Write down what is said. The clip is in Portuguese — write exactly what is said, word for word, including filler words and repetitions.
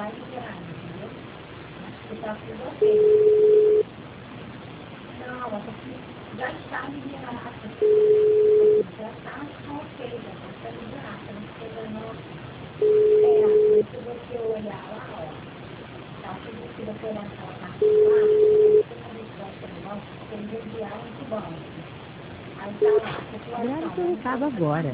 vai liberar, entendeu? Acho que está tudo ok. Não, ela já está liberada. Já está ok, já está liberada. Não precisa não. É, mas se você olhar lá, ó, tá, se você olhar aquela parte de baixo, você está resposta do banco, tem enviar um banco. Aí tá lá, Grave população, seu vamos recado colocar agora.